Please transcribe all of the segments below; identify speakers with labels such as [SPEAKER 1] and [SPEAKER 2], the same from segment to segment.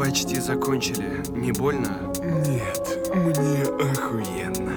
[SPEAKER 1] почти закончили. Не больно?
[SPEAKER 2] Нет, мне охуенно.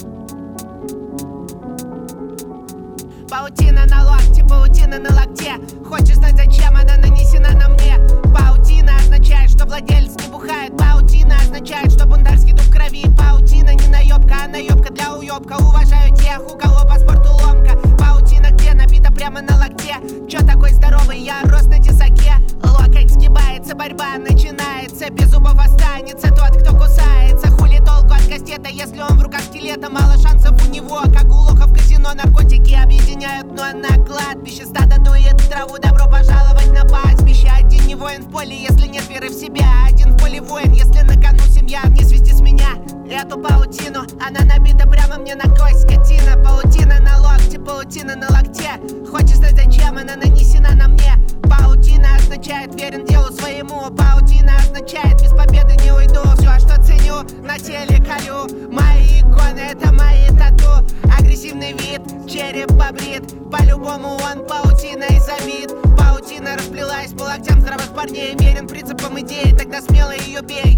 [SPEAKER 3] Паутина на локте, паутина на локте. Хочешь знать, зачем она нанесена на мне? Паутина означает, что владелец не бухает. Паутина означает, что бунтарский дух в крови. Паутина не наебка, а наебка для уебка. Уважаю тех, у кого по спорту ломка. Паутина где набита прямо на локте. Чё такой здоровый, я рос на тесаке. Локоть сгибается, борьба начинается. Без зубов останется тот, кто кусается. Хули толку от кастета, если он в руках скелета. Мало шансов у него, как у лоха в казино. Наркотики объединяют, но на кладбище. Стадо дует траву, добро пожаловать на пастбище. Один не воин в поле, если нет веры в себя. Один в поле воин, если на кону семья. Не свисти с меня эту паутину, она набита прямо мне на кость, скотина. Паутина на локте, паутина на локте. Хочешь знать, зачем она нанесена на мне? Паутина означает верен делу своему. Паутина означает без победы не уйду. Все, что ценю, на теле колю. Мои иконы, это мои тату. Агрессивный вид, череп побрит. По-любому он паутиной забит. Паутина расплелась по локтям здравых парней. Верен принципам идеи, тогда смело ее бей.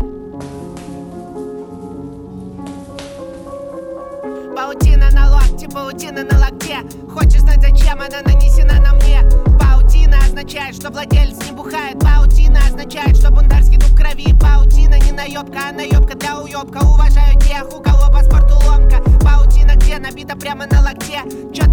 [SPEAKER 3] Паутина на локте, паутина на локте. Хочешь знать, зачем она нанесена на мне? Паутина означает, что владелец не бухает. Паутина означает, что бунтарский дух в крови. Паутина не наебка, а наебка для уебка. Уважаю тех, у кого по спорту ломка. Паутина где набита прямо на локте. Чё